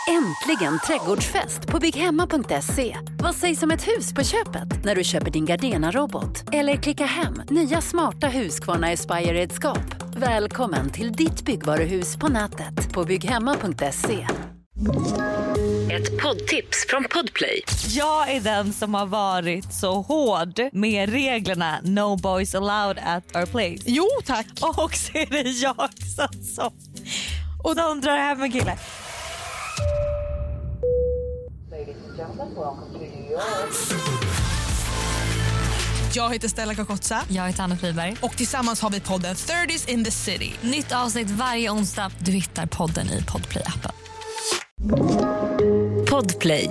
Äntligen trädgårdsfest på bygghemma.se. Vad sägs om ett hus på köpet när du köper din Gardena-robot? Eller klicka hem nya smarta Husqvarna Aspire-redskap. Välkommen till ditt byggvaruhus på nätet på bygghemma.se. Ett poddtips från Podplay. Jag är den som har varit så hård med reglerna No boys allowed at our place. Jo, tack. Och så är det jag som och de drar hem en kille. Jag heter Stella Kakotsa. Jag heter Anna Friberg. Och tillsammans har vi podden 30s in the city. Nytt avsnitt varje onsdag. Du hittar podden i Podplay-appen. Podplay.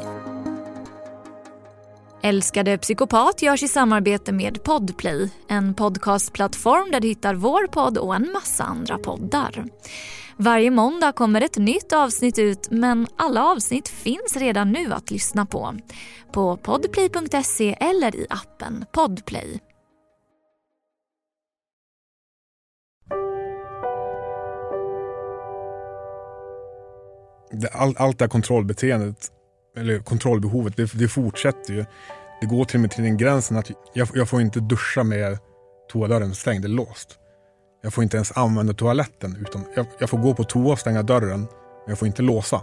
Älskade psykopat görs i samarbete med Podplay. En podcastplattform där du hittar vår podd och en massa andra poddar. Varje måndag kommer ett nytt avsnitt ut, men alla avsnitt finns redan nu att lyssna på podplay.se eller i appen Podplay. Allt det här kontrollbeteendet, eller kontrollbehovet, det fortsätter ju. Det går till och med till den gränsen att jag får inte duscha med toadörren stängd eller låst. Jag får inte ens använda toaletten, utan jag får gå på toa och stänga dörren, men jag får inte låsa.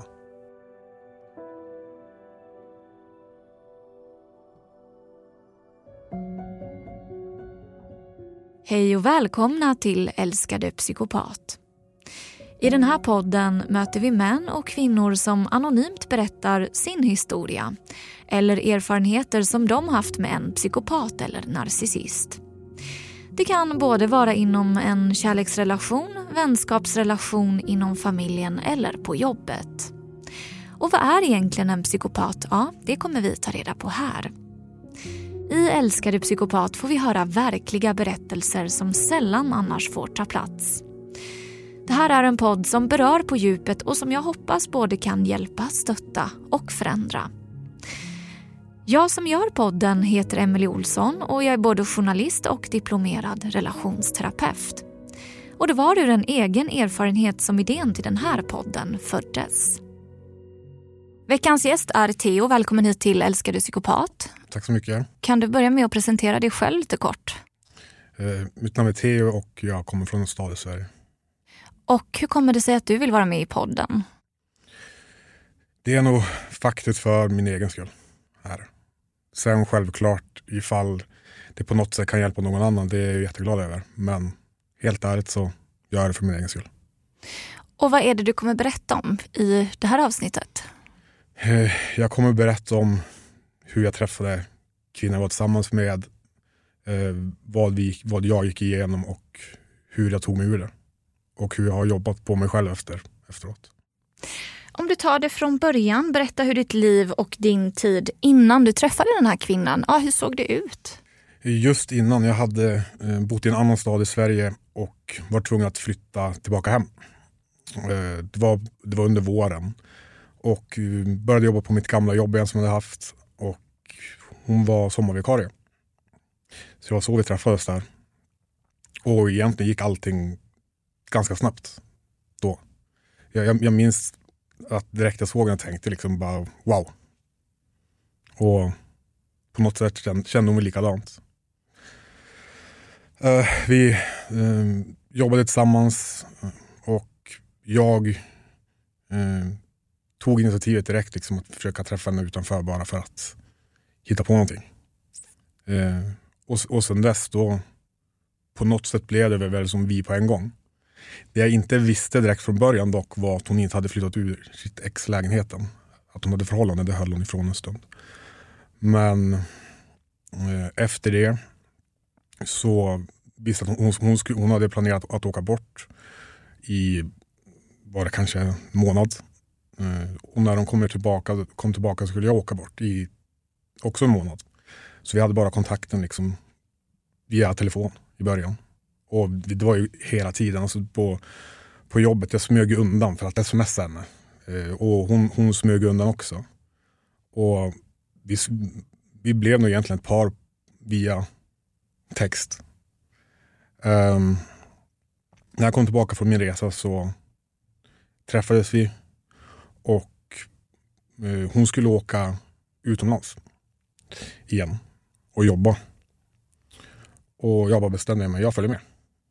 Hej och välkomna till Älskade psykopat. I den här podden möter vi män och kvinnor som anonymt berättar sin historia eller erfarenheter som de haft med en psykopat eller narcissist. Det kan både vara inom en kärleksrelation, vänskapsrelation, inom familjen eller på jobbet. Och vad är egentligen en psykopat? Ja, det kommer vi ta reda på här. I Älskade psykopat får vi höra verkliga berättelser som sällan annars får ta plats. Det här är en podd som berör på djupet och som jag hoppas både kan hjälpa, stötta och förändra. Jag som gör podden heter Emily Olsson och jag är både journalist och diplomerad relationsterapeut. Och det var ur en egen erfarenhet som idén till den här podden föddes. Veckans gäst är Theo. Välkommen hit till Älskade psykopat. Tack så mycket. Kan du börja med att presentera dig själv lite kort? Mitt namn är Theo och jag kommer från en stad i Sverige. Och hur kommer det sig att du vill vara med i podden? Det är nog faktiskt för min egen skull här. Sen självklart ifall det på något sätt kan hjälpa någon annan, det är jag jätteglad över. Men helt ärligt så gör jag det för min egen skull. Och vad är det du kommer berätta om i det här avsnittet? Jag kommer berätta om hur jag träffade kvinnor jag var tillsammans med, vad jag gick igenom och hur jag tog mig ur det. Och hur jag har jobbat på mig själv efteråt. Om du tar det från början, berätta hur ditt liv och din tid innan du träffade den här kvinnan, hur såg det ut? Just innan, jag hade bott i en annan stad i Sverige och var tvungen att flytta tillbaka hem. Det var under våren. Och började jobba på mitt gamla jobb igen som jag hade haft. Och hon var sommarvikarie. Så det var så vi träffades där. Och egentligen gick allting ganska snabbt då. Jag minns att direkt jag såg henne tänkte liksom bara wow. Och på något sätt kände hon mig likadant. Vi jobbade tillsammans och jag tog initiativet direkt liksom att försöka träffa henne utanför bara för att hitta på någonting. Och sen dess då på något sätt blev det väl som vi på en gång. Det jag inte visste direkt från början dock var att hon inte hade flyttat ur sitt ex-lägenheten. Att hon hade förhållande, det höll hon ifrån en stund. Men efter det så visste att hon hade planerat att åka bort i var det kanske en månad. Och när de kom tillbaka så skulle jag åka bort i också en månad. Så vi hade bara kontakten liksom via telefon i början. Och det var ju hela tiden alltså på jobbet. Jag smög undan för att smsa henne. Och hon smög undan också. Och vi blev nog egentligen ett par via text. När jag kom tillbaka från min resa så träffades vi. Och hon skulle åka utomlands igen och jobba. Och jag bara bestämde mig, jag följer med.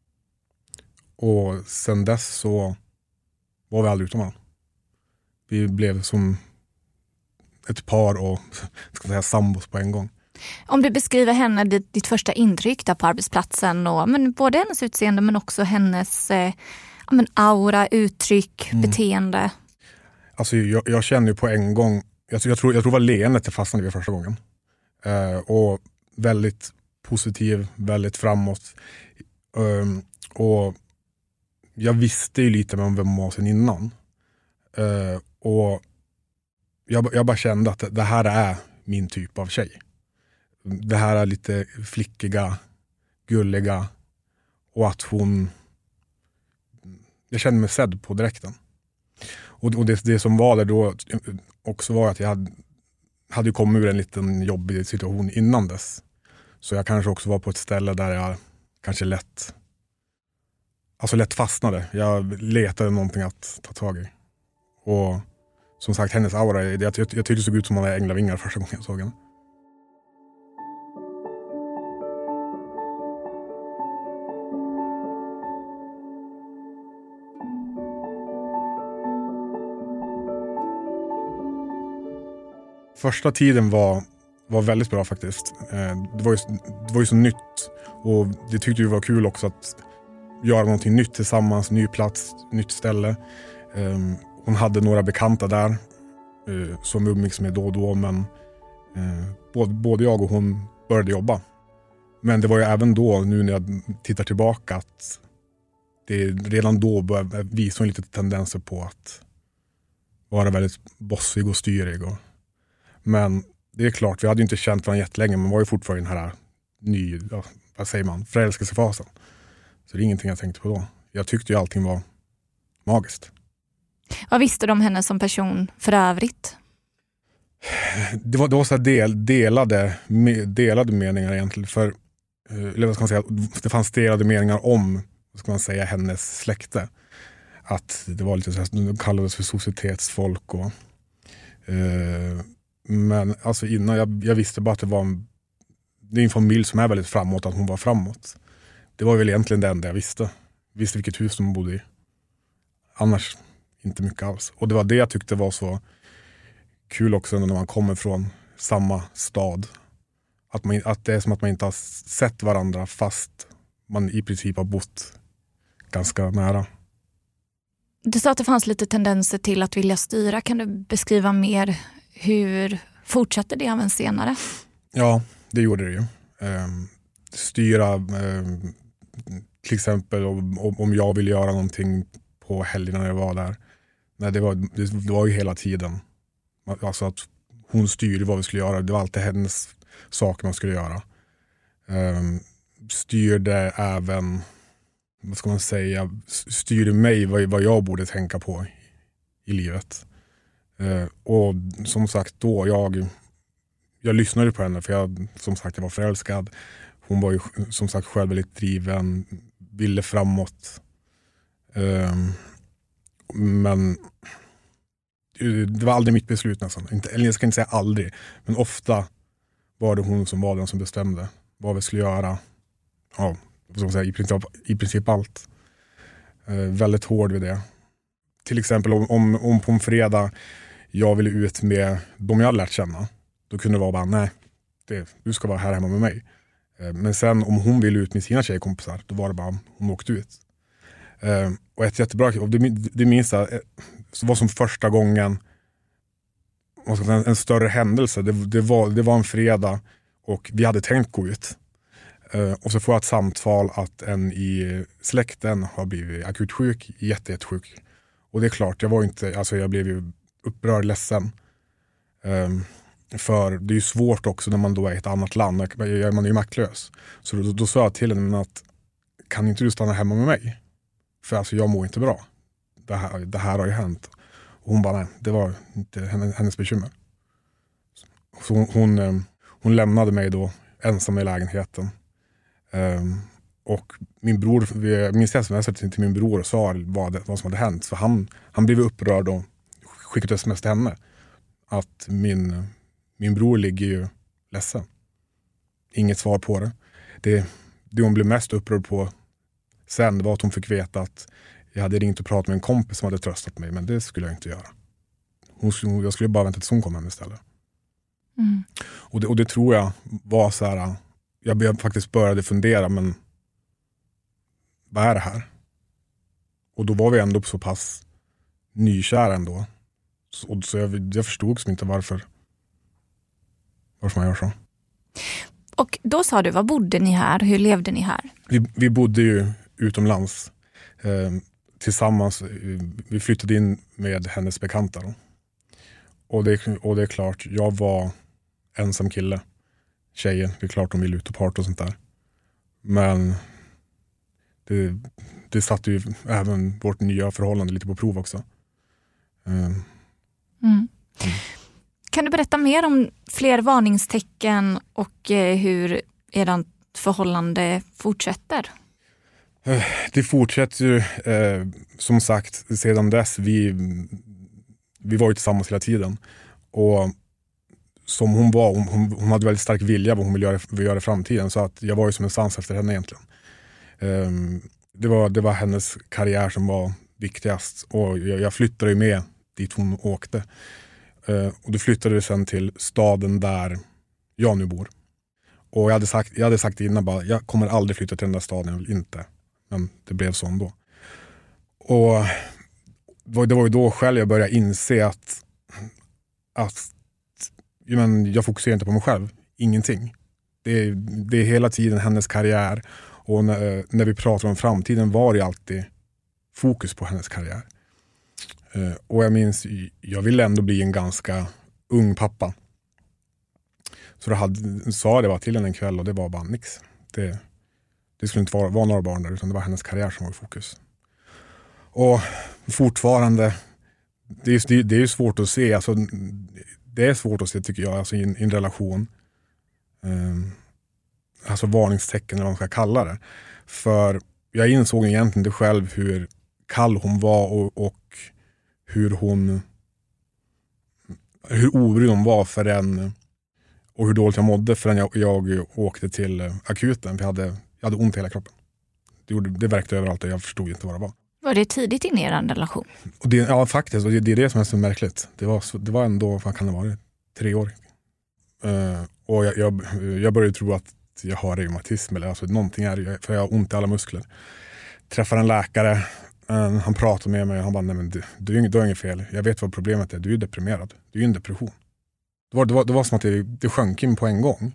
Och sen dess så var vi aldrig utomlands. Vi blev som ett par och sambos på en gång. Om du beskriver henne, ditt första intryck där på arbetsplatsen, men både hennes utseende men också hennes aura, uttryck, beteende. Alltså jag kände ju på en gång, jag tror det var leendet det fastnade vid första gången. Och väldigt positiv, väldigt framåt. Och jag visste ju lite om vem hon var sen innan. Och jag bara kände att det här är min typ av tjej. Det här är lite flickiga, gulliga, och att jag kände mig sedd på direkten. Och det som var där då också var att jag hade kommit ur en liten jobbig situation innan dess. Så jag kanske också var på ett ställe där jag kanske lätt fastnade. Jag letade någonting att ta tag i. Och som sagt, hennes aura, jag tyckte det såg ut som hon hade änglavingar första gången jag såg henne. Första tiden var väldigt bra faktiskt. Det var ju så nytt, och det tyckte vi var kul också att göra någonting nytt tillsammans, ny plats, nytt ställe. Hon hade några bekanta där som vi umgicks med då och då, men både jag och hon började jobba. Men det var ju även då, nu när jag tittar tillbaka, att det redan då började visa lite tendenser på att vara väldigt bossig och styrig. Men det är klart, vi hade ju inte känt varandra jättelänge, men var ju fortfarande den här förälskelsefasen. Så det är ingenting jag tänkte på då. Jag tyckte ju allting var magiskt. Vad visste du om henne som person för övrigt? Det var så delade meningar egentligen. Eller vad ska man säga, det fanns delade meningar om, vad ska man säga, hennes släkte. Att det var lite så här, de kallades för societetsfolk och men alltså innan jag visste bara att det är en familj som är väldigt framåt, att hon var framåt. Det var väl egentligen det enda jag visste. Visste vilket hus de bodde i. Annars inte mycket alls. Och det var det jag tyckte var så kul också när man kommer från samma stad. Att det är som att man inte har sett varandra fast man i princip har bott ganska nära. Du sa att det fanns lite tendenser till att vilja styra. Kan du beskriva mer hur fortsatte det även senare? Ja, det gjorde det ju. Styra till exempel om jag vill göra någonting på helgerna när jag var där. Nej, det var ju hela tiden. Alltså att hon styrde vad vi skulle göra. Det var alltid hennes saker man skulle göra. Styrde även, vad ska man säga, styrde mig vad jag borde tänka på i livet. Och som sagt då, jag lyssnade på henne för jag var förälskad. Hon var ju som sagt själv väldigt driven, ville framåt. Men det var aldrig mitt beslut nästan. Eller jag ska inte säga aldrig, men ofta var det hon som var den som bestämde vad vi skulle göra. Ja, som säga, i princip allt. Väldigt hård vid det. Till exempel om på en fredag jag ville ut med de jag lärt känna, då kunde det vara bara, nej, du ska vara här hemma med mig. Men sen om hon ville ut med sina tjejkompisar, då var det bara, hon åkte ut. Och ett jättebra, och det minns jag, så var som första gången en större händelse. Det var en fredag och vi hade tänkt gå ut. Och så får jag ett samtal att en i släkten har blivit akut sjuk, jättesjuk. Och det är klart, jag blev ju upprörd, ledsen. För det är ju svårt också när man då är i ett annat land. Man är ju maktlös. Så då sa jag till henne att kan inte du stanna hemma med mig? För alltså jag mår inte bra. Det här har ju hänt. Och hon bara, nej, det var inte hennes bekymmer. Så hon lämnade mig då ensam i lägenheten. Och min bror, min sms till min bror och sa vad som hade hänt. Så han blev upprörd och skickade sms till henne. att min bror ligger ju ledsen. Inget svar på det. Det hon blev mest upprörd på sen var att hon fick veta att jag hade ringt och pratat med en kompis som hade tröstat mig, men det skulle jag inte göra. Jag skulle bara vänta tills hon kom hem istället. Mm. Och det tror jag var så här, jag faktiskt började fundera, men vad är det här? Och då var vi ändå så pass nykära ändå. Så jag förstod liksom inte varför man gör så. Och då sa du, vad bodde ni här? Hur levde ni här? Vi bodde ju utomlands tillsammans. Vi flyttade in med hennes bekanta då. Och det är klart, jag var ensam kille. Tjejen, det är klart de vill ut och parta och sånt där. Men det satte ju även vårt nya förhållande lite på prov också. Kan du berätta mer om fler varningstecken och hur ert förhållande fortsätter? Det fortsätter ju som sagt sedan dess. Vi var ju tillsammans hela tiden. Och som hon var, hon hade väldigt stark vilja vad hon ville göra i framtiden. Så att jag var ju som en sans efter henne egentligen. Det var hennes karriär som var viktigast. Och jag flyttade ju med dit hon åkte. Och då flyttade vi sen till staden där jag nu bor. Och jag hade sagt innan bara, jag kommer aldrig flytta till den där staden, jag vill inte. Men det blev så ändå. Och det var ju då själv jag började inse att jag fokuserar inte på mig själv. Ingenting. Det är hela tiden hennes karriär. Och när vi pratar om framtiden var det alltid fokus på hennes karriär. Och jag minns, jag ville ändå bli en ganska ung pappa. Så sa det var till henne en kväll och det var bara nix. Det skulle inte vara några barn där, utan det var hennes karriär som var i fokus. Och fortfarande, det är ju svårt att se. Alltså, det är svårt att se tycker jag, alltså, i en relation. Alltså varningstecken eller vad man ska kalla det. För jag insåg egentligen inte själv hur kall hon var och hur orolig hon var och hur dåligt jag mådde förrän jag åkte till akuten. Jag hade ont i hela kroppen. Det verkade överallt och jag förstod inte vad det var. Var det tidigt in i er relation? Och ja, faktiskt. Och det är det som är så märkligt. Det var ändå, vad kan det vara, 3 år. Och jag började tro att jag har reumatism eller alltså någonting för jag har ont i alla muskler. Träffar en läkare. Han pratar med mig och han bara, nej men du har inget fel. Jag vet vad problemet är. Du är deprimerad. Du är i en depression. Det var som att det sjönk in på en gång.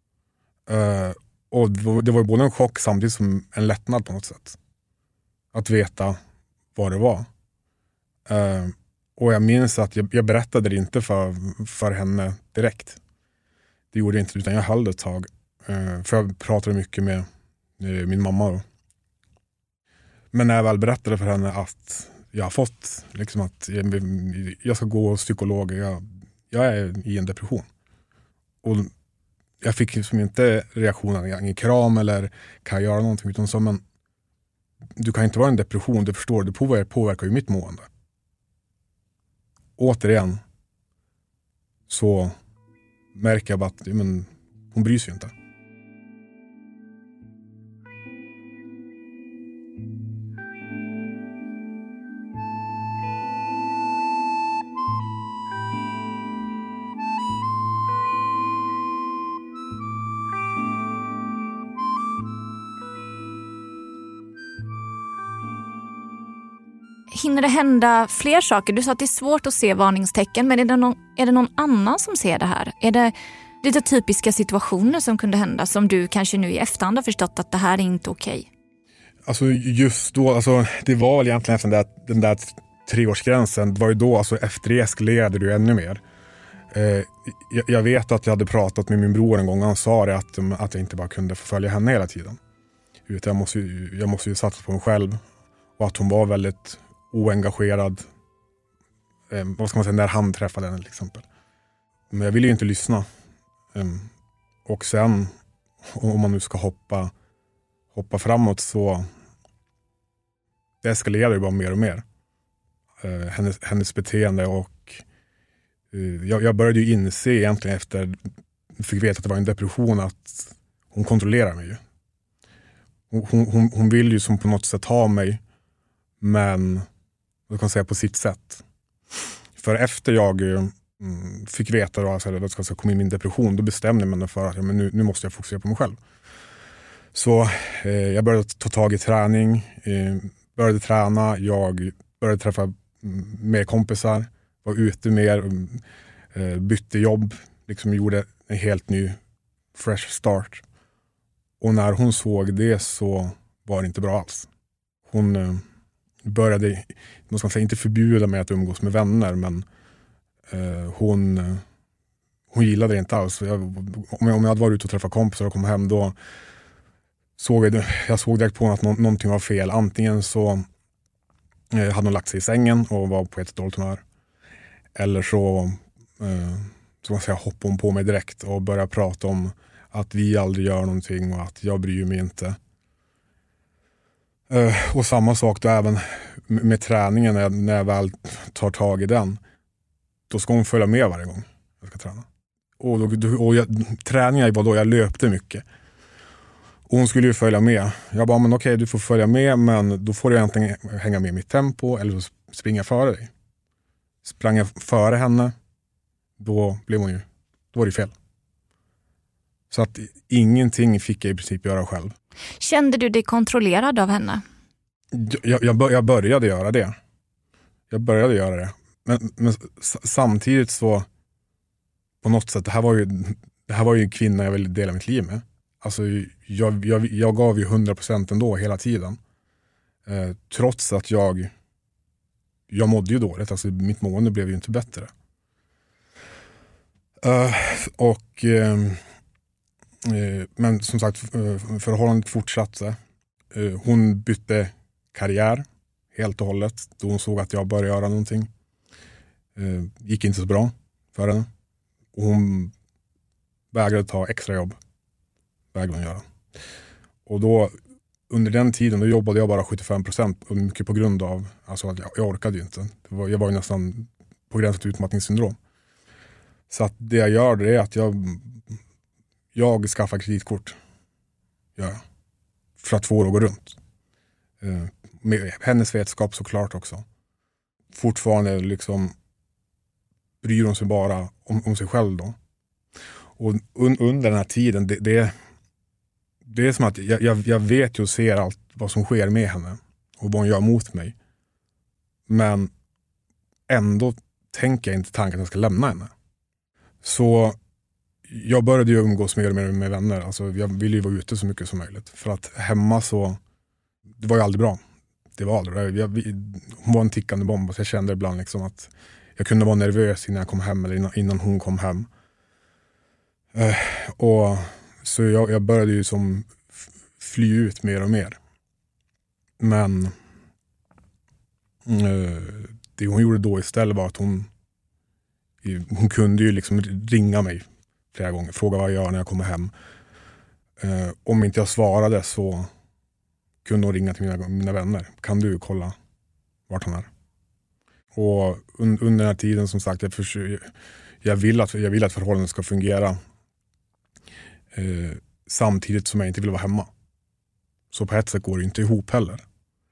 Och det var både en chock samtidigt som en lättnad på något sätt. Att veta vad det var. Och jag minns att jag berättade det inte för henne direkt. Det gjorde jag inte, utan jag höll det ett tag. För jag pratade mycket med min mamma då. Men när jag väl berättade för henne att jag har fått liksom att jag ska gå psykolog, jag är i en depression. Och jag fick liksom inte reaktionen, ingen kram eller kan jag göra någonting, utan så, men du kan inte vara en depression, du förstår, det påverkar ju mitt mående. Återigen så märker jag bara att hon bryr sig inte. Hinner det hända fler saker? Du sa att det är svårt att se varningstecken, men är det någon annan som ser det här? Är det lite typiska situationer som kunde hända som du kanske nu i efterhand har förstått att det här är inte okej? Alltså just då, alltså, det var väl egentligen efter den där 3-årsgränsen, det var ju då, alltså efter det eskalerade det ju ännu mer. Jag vet att jag hade pratat med min bror en gång och han sa det att jag inte bara kunde följa henne hela tiden. Utan jag måste ju satsa på mig själv och att hon var väldigt oengagerad, vad ska man säga, när han träffade henne till exempel. Men jag ville ju inte lyssna. Och sen, om man nu ska hoppa framåt, så det eskalerade ju bara mer och mer. Hennes beteende och Jag började ju inse egentligen efter fick veta att det var en depression att hon kontrollerar mig ju. Hon vill ju som på något sätt ha mig, men vad kan man säga, på sitt sätt. För efter jag fick veta då, alltså, vad ska jag säga, kom in i min depression, då bestämde jag mig för att men nu måste jag fokusera på mig själv. Så jag började ta tag i träning, började träna, jag började träffa mer kompisar, var ute mer, bytte jobb, liksom gjorde en helt ny fresh start. Och när hon såg det så var det inte bra alls. Hon började, man ska säga, inte förbjuda mig att umgås med vänner, men hon gillade det inte alls. Om jag hade varit ute och träffat kompisar och kom hem, då såg jag såg direkt på att någonting var fel. Antingen så hade hon lagt sig i sängen och var på ett dåligt humör. Eller så hoppade hon på mig direkt och började prata om att vi aldrig gör någonting och att jag bryr mig inte. Och samma sak då även med träningen, när jag väl tar tag i den. Då ska hon följa med varje gång jag ska träna. Träningen var då jag löpte mycket. Och hon skulle ju följa med. Jag bara, men okej, du får följa med, men då får du egentligen hänga med i mitt tempo eller så springa före dig. Sprang jag före henne, då var det fel. Så att ingenting fick jag i princip göra själv. Kände du dig kontrollerad av henne? Jag började göra det. Men samtidigt så på något sätt, det här var ju en kvinna jag ville dela mitt liv med. Alltså jag gav ju 100% ändå hela tiden. Trots att jag mådde ju dåligt. Alltså mitt mående blev ju inte bättre. Men som sagt, förhållandet fortsatte. Hon bytte karriär helt och hållet då hon såg att jag började göra någonting. Gick inte så bra för henne. Och hon vägrade ta extra jobb. Vägrade hon göra. Och då under den tiden då jobbade jag bara 75%, och mycket på grund av alltså att jag orkade ju inte. Jag var ju nästan på gränsen till utmattningssyndrom. Så att det jag gör, det är att jag skaffar kreditkort. Ja. För att få det att gå runt. Med hennes vetskap såklart också. Fortfarande liksom bryr hon sig bara om sig själv då. Och under den här tiden, det är som att jag vet ju och ser allt vad som sker med henne. Och vad hon gör mot mig. Men ändå tänker jag inte tanken att jag ska lämna henne. Så jag började ju umgås mer och mer med vänner. Alltså jag ville ju vara ute så mycket som möjligt. För att hemma så, det var ju aldrig bra. Det var aldrig bra. Hon var en tickande bomb. Så jag kände ibland liksom att jag kunde vara nervös innan jag kom hem eller innan hon kom hem. Och så jag började ju som fly ut mer och mer. Men det hon gjorde då istället var att hon kunde ju liksom ringa mig flera gånger. Fråga vad jag gör när jag kommer hem. Om inte jag svarade så kunde hon ringa till mina vänner. Kan du kolla vart han är? Och under den här tiden som sagt, jag vill att förhållandet ska fungera. Samtidigt som jag inte vill vara hemma. Så på ett sätt går det inte ihop heller.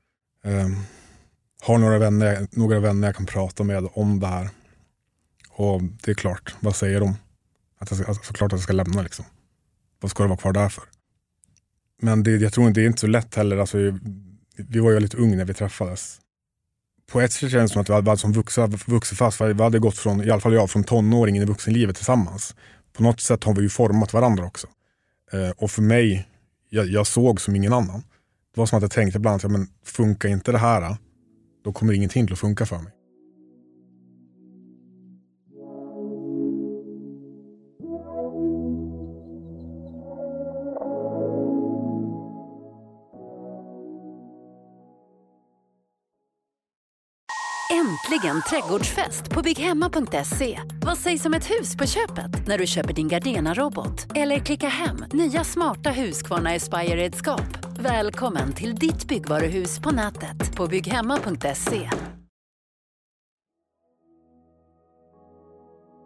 Har några vänner jag kan prata med om det här. Och det är klart, vad säger de? Såklart att jag ska lämna liksom. Vad ska det vara kvar där för? Men jag tror inte det är inte så lätt heller. Alltså, vi var ju lite unga när vi träffades. På ett sätt känns det som att vi hade som vuxit fast. För vi hade gått från, i alla fall jag, från tonåring in i vuxenlivet tillsammans. På något sätt har vi ju format varandra också. Och för mig, jag såg som ingen annan. Det var som att jag tänkte ibland, men funkar inte det här, då kommer ingenting till att funka för mig. Äntligen trädgårdsfest på bygghemma.se. Vad sägs om ett hus på köpet när du köper din Gardena-robot? Eller klicka hem nya smarta Husqvarna Aspire-redskap. Välkommen till ditt byggvaruhus på nätet på bygghemma.se.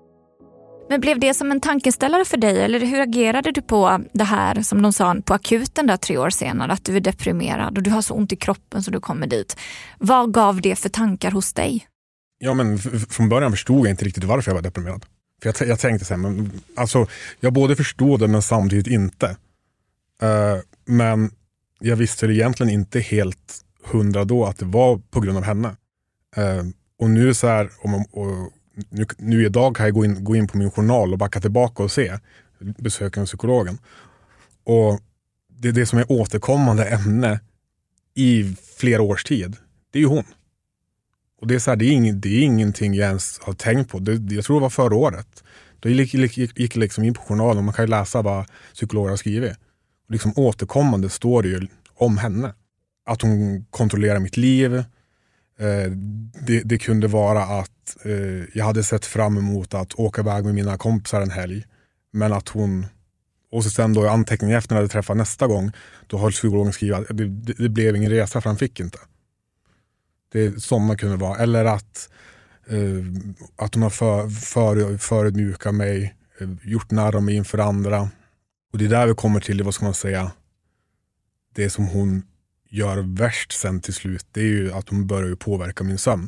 Men blev det som en tankeställare för dig, eller hur agerade du på det här som de sa på akuten där 3 år senare, att du är deprimerad och du har så ont i kroppen så du kommer dit? Vad gav det för tankar hos dig? Ja, men från början förstod jag inte riktigt varför jag var deprimerad. För jag tänkte så här, men alltså jag både förstod det men samtidigt inte. Men jag visste det egentligen inte helt 100 då att det var på grund av henne. Och nu så här, nu idag kan jag gå in på min journal och backa tillbaka och besöka psykologen. Och det är det som är återkommande ämne i flera års tid. Det är ju hon. Och det är så här, det är ingenting jag ens har tänkt på. Jag tror det var förra året. Då gick liksom in på journalen och man kan ju läsa vad psykologer har skrivit. Och liksom återkommande står det ju om henne. Att hon kontrollerar mitt liv. Det kunde vara att jag hade sett fram emot att åka iväg med mina kompisar en helg. Men att hon... Och så sen då anteckningen efter när jag träffade nästa gång, då har psykologen skrivit att det blev ingen resa för han fick inte. Det sådana kunde vara. Eller att hon har förödmjukat mig, gjort narr om mig inför andra. Och det är där vi kommer till, vad ska man säga, det som hon gör värst sen till slut, det är ju att hon börjar påverka min sömn.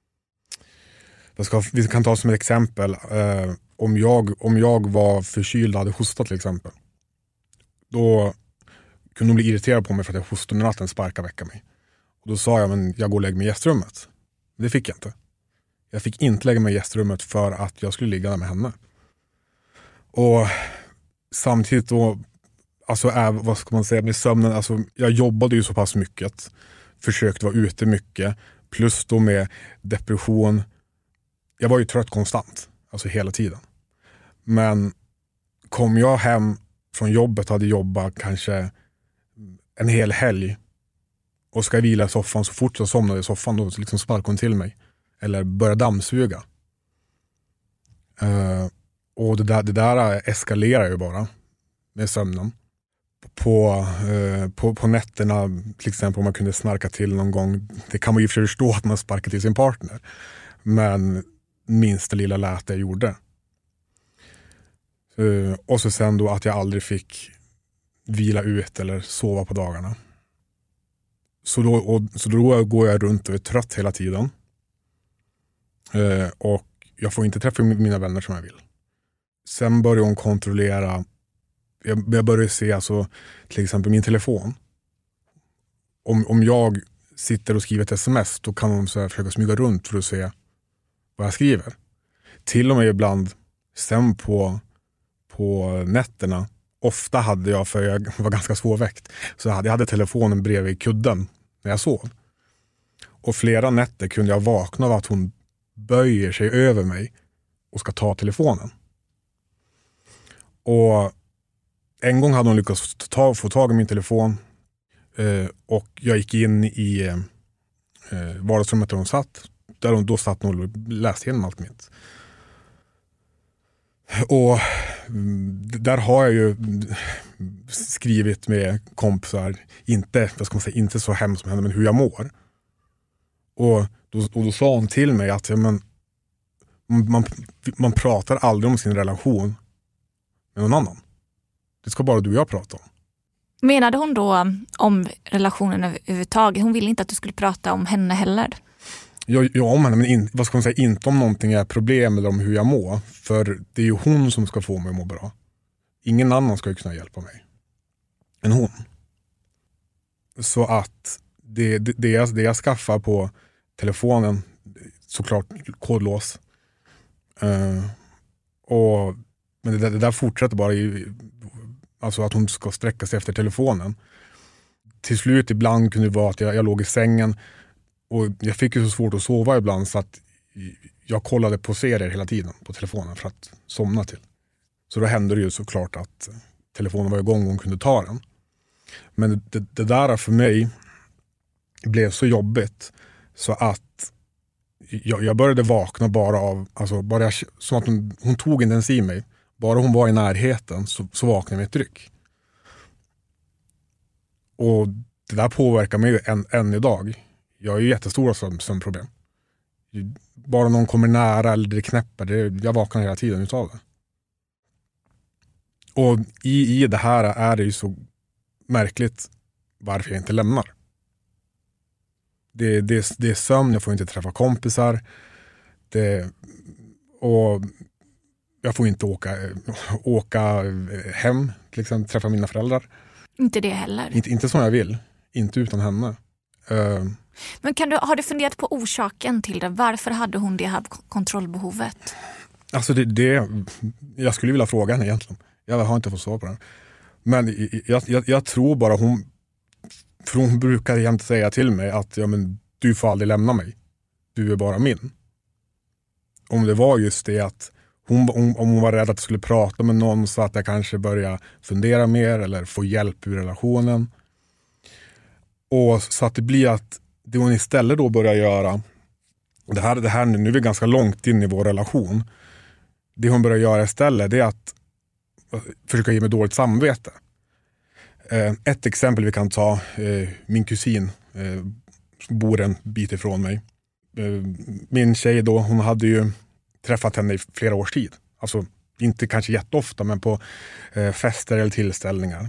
Vi kan ta som ett exempel, om jag var förkyld och hade hostat till exempel, då kunde hon bli irriterad på mig för att jag hostade under natten, sparka väcka mig. Och då sa jag, men jag går och lägger mig i gästrummet. Det fick jag inte. Jag fick inte lägga mig i gästrummet för att jag skulle ligga där med henne. Och samtidigt då, alltså vad ska man säga med sömnen, alltså jag jobbade ju så pass mycket, försökte vara ute mycket, plus då med depression. Jag var ju trött konstant, alltså hela tiden. Men kom jag hem från jobbet, hade jobbat kanske en hel helg och ska vila i soffan, så fort jag somnade i soffan då liksom sparkade hon till mig eller började dammsuga. Och det där eskalerar ju bara med sömnen. På nätterna till exempel, om man kunde snarka till någon gång, det kan man ju förstå att man sparkar till sin partner, men minsta lilla läte jag gjorde. Och så sen då att jag aldrig fick vila ut eller sova på dagarna. Så då går jag runt och är trött hela tiden. Och jag får inte träffa mina vänner som jag vill. Sen börjar hon kontrollera. Jag börjar se alltså, till exempel min telefon. Om jag sitter och skriver ett sms, då kan hon så här försöka smyga runt för att se vad jag skriver. Till och med ibland sen på nätterna, ofta hade jag, för jag var ganska svårväckt, så jag hade telefonen bredvid kudden när jag sov. Och flera nätter kunde jag vakna av att hon böjer sig över mig och ska ta telefonen. Och en gång hade hon lyckats få tag i min telefon, och jag gick in i vardagsrummet där hon satt. Där hon då satt och läste igenom allt mitt. Och där har jag ju skrivit med kompisar, inte så hemskt som henne, men hur jag mår. Och då sa hon till mig att man pratar aldrig om sin relation med någon annan. Det ska bara du och jag prata om. Menade hon då om relationen överhuvudtaget? Hon ville inte att du skulle prata om henne heller? Ja, om henne, men vad ska man säga, inte om någonting är problem eller om hur jag mår. För det är ju hon som ska få mig att må bra. Ingen annan ska ju kunna hjälpa mig än hon. Så att det jag skaffar på telefonen, såklart kodlås. Men det där fortsätter bara alltså att hon ska sträcka sig efter telefonen. Till slut ibland kunde det vara att jag låg i sängen och jag fick ju så svårt att sova ibland, så att jag kollade på serier hela tiden på telefonen för att somna till. Så då hände det ju såklart att telefonen var igång och hon kunde ta den. Men det där för mig blev så jobbigt så att jag började vakna bara av, alltså bara som att hon tog inte ens i mig. Bara hon var i närheten så vaknade jag med ett tryck. Och det där påverkar mig ju än idag. Jag har ju jättestora sömnproblem. Bara någon kommer nära eller det knäpper, jag vaknar hela tiden utav det. Och i det här är det ju så märkligt varför jag inte lämnar. Det är sömn, jag får inte träffa kompisar. Och jag får inte åka hem, till exempel träffa mina föräldrar. Inte det heller. Inte som jag vill, inte utan henne. Men har du funderat på orsaken till det? Varför hade hon det här kontrollbehovet? Alltså jag skulle vilja fråga henne egentligen. Jag har inte fått svar på det. Men jag tror bara för hon brukar jämt säga till mig att du får aldrig lämna mig. Du är bara min. Om det var just det att om hon var rädd att jag skulle prata med någon så att jag kanske börjar fundera mer eller få hjälp ur relationen. Och så att det blir att det hon istället då börjar göra, det här nu är vi ganska långt in i vår relation. Det hon börjar göra istället, det är att försöka ge mig dåligt samvete. Ett exempel vi kan ta, min kusin bor en bit ifrån mig. Min tjej då, hon hade ju träffat henne i flera års tid. Alltså inte kanske jätteofta, men på fester eller tillställningar.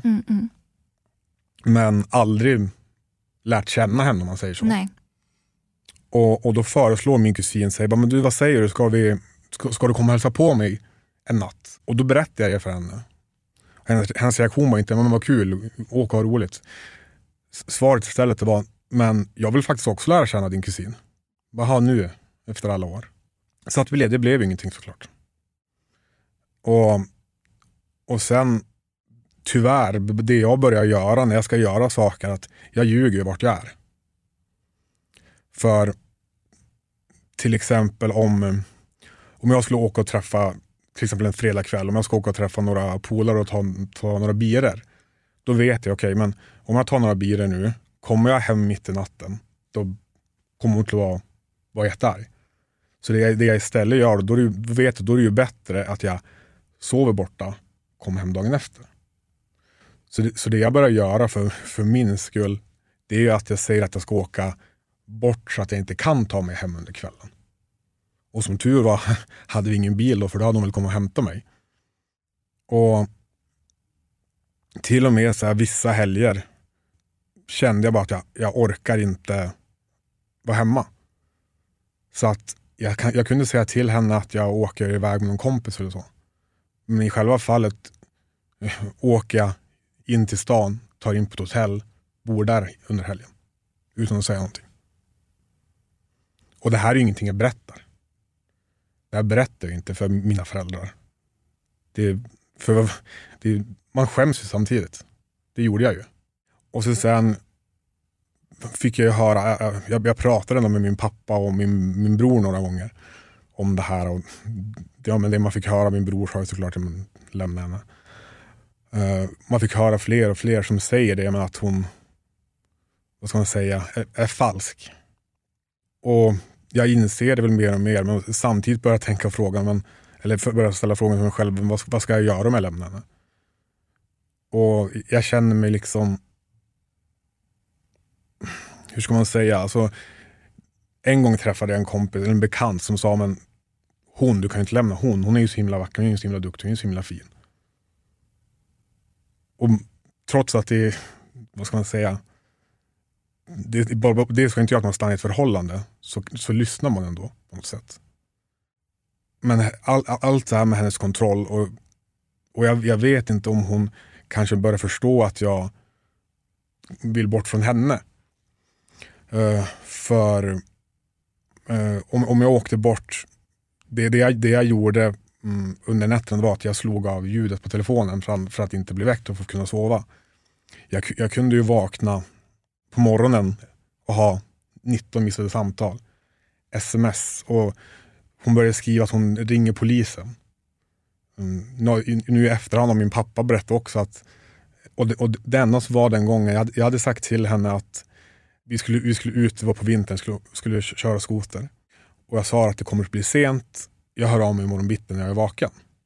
Men aldrig lärt känna henne, om man säger så. Nej. Och då föreslår min kusin sig, men du, vad säger du? Ska du komma och hälsa på mig en natt? Och då berättar jag det för henne. Hennes reaktion var inte, men vad kul, åka och ha roligt. Svaret istället var, men jag vill faktiskt också lära känna din kusin. Vad nu efter alla år? Så att det blev ingenting såklart. Och sen tyvärr, det jag börjar göra när jag ska göra saker, att jag ljuger vart jag är. För till exempel om jag skulle åka och träffa, till exempel en fredagkväll, om jag ska åka och träffa några polare och ta några bierer, då vet jag, okej, men om jag tar några bierer nu, kommer jag hem mitt i natten, då kommer hon att vara jättearg. Så det jag istället gör, då är det ju bättre att jag sover borta, kommer hem dagen efter. Så det jag börjar göra för min skull, det är ju att jag säger att jag ska åka bort så att jag inte kan ta mig hem under kvällen. Och som tur var hade vi ingen bil då, för då hade de väl kommit och hämta mig. Och till och med så här, vissa helger kände jag bara att jag orkar inte vara hemma. Så att jag kunde säga till henne att jag åker iväg med någon kompis eller så. Men i själva fallet åker jag in till stan, tar in på ett hotell, bor där under helgen. Utan att säga någonting. Och det här är ingenting jag berättar. Det här berättar jag inte för mina föräldrar. Man skäms ju samtidigt. Det gjorde jag ju. Och så sen fick jag ju höra, jag pratade ändå med min pappa och min bror några gånger om det här. Och det man fick höra, min bror sa ju såklart att man lämnade henne. Man fick höra fler och fler som säger det, men att hon, vad ska man säga, är falsk. Och jag inser det väl mer och mer, men samtidigt börjar jag tänka frågan, börjar ställa frågan till mig själv, vad ska jag göra om jag lämnar henne? Och jag känner mig liksom, hur ska man säga, alltså en gång träffade jag en kompis, en bekant som sa, men du kan ju inte lämna hon är ju så himla vacker, hon är ju så himla duktig, hon är ju så himla fin. Och trots att det, vad ska man säga, det ska inte göra att man stannar i ett förhållande, så lyssnar man ändå på något sätt. Men allt det här med hennes kontroll, och jag vet inte om hon kanske börjar förstå att jag vill bort från henne. För om jag åkte bort, det jag gjorde under natten var att jag slog av ljudet på telefonen för att inte bli väckt och få kunna sova. Jag kunde ju vakna på morgonen och ha 19 missade samtal, sms, och hon började skriva att hon ringer polisen. Nu i efterhand har min pappa berättat också att, och det enda var den gången jag hade sagt till henne att vi skulle ut, det var på vintern, skulle köra skoter, och jag sa att det kommer att bli sent, jag hör av mig imorgon bitti när jag är vaken.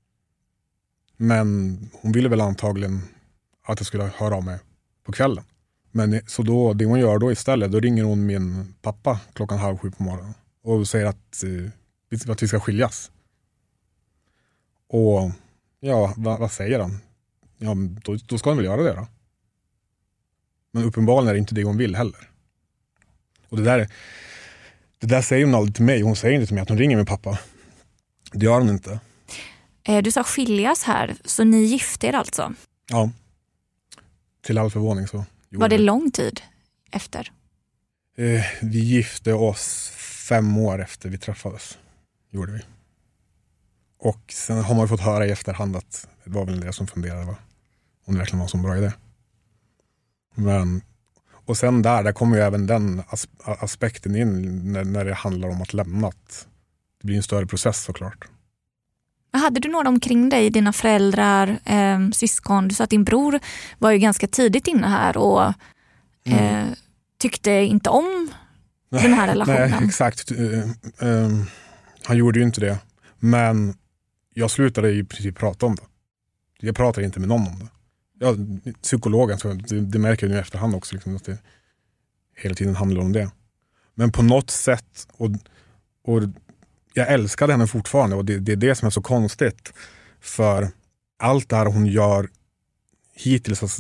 Men hon ville väl antagligen att jag skulle höra av mig på kvällen. Men så då, det hon gör då istället, då ringer hon min pappa 6:30 på morgonen och säger att vi ska skiljas. Och ja, vad säger han? ja, då ska hon väl göra det då. Men uppenbarligen är det inte det hon vill heller. Och det där säger hon aldrig till mig. Hon säger inte till mig att hon ringer min pappa. Det gör hon inte. Du sa skiljas här, så ni gifte er alltså? Ja. Till all förvåning så. Var det lång tid efter? Vi gifte oss 5 år efter vi träffades. Gjorde vi. Och sen har man fått höra i efterhand att det var väl det som funderade, va? Om det verkligen var en så bra idé. Men, och sen där kommer ju även den aspekten in när det handlar om att lämna. Att det blir en större process såklart. Hade du några omkring dig, dina föräldrar, syskon? Du sa att din bror var ju ganska tidigt inne här och tyckte inte om den här relationen. Nej, exakt. Han gjorde ju inte det. Men jag slutade i princip prata om det. Jag pratar inte med någon om det. Psykologen, så det märker jag nu i efterhand också, liksom, att det hela tiden handlar om det. Men på något sätt, och jag älskade henne fortfarande, och det är det som är så konstigt. För allt det här hon gör hittills, alltså,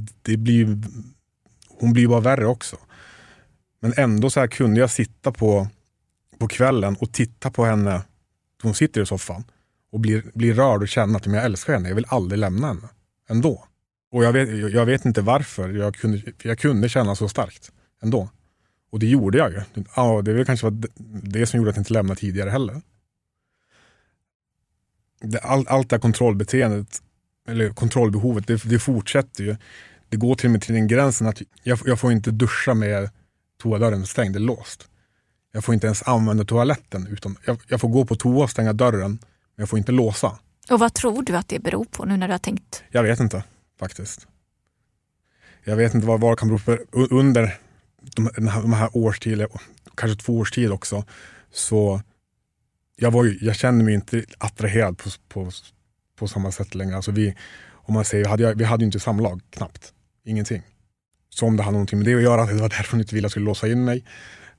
hon blir bara värre också. Men ändå så här kunde jag sitta på kvällen och titta på henne. Hon sitter i soffan och blir rörd och känna att jag älskar henne. Jag vill aldrig lämna henne ändå. Och jag vet inte varför jag kunde känna så starkt ändå. Och det gjorde jag ju. Ja, det var kanske det som gjorde att jag inte lämnade tidigare heller. Allt det här kontrollbeteendet eller kontrollbehovet, det fortsätter ju. Det går till och med till den gränsen att jag får inte duscha med toadörren stängd, det är låst. Jag får inte ens använda toaletten, utan jag får gå på toa och stänga dörren, men jag får inte låsa. Och vad tror du att det beror på nu när du har tänkt? Jag vet inte, faktiskt. Jag vet inte vad det kan bero på. Under de här årstiden, kanske 2 års tid också, så jag kände mig inte attraherad på samma sätt längre. Alltså om man säger, vi hade ju inte samlag, knappt. Ingenting. Så om det hade någonting med det att göra, att det var därför hon inte ville att jag skulle låsa in mig.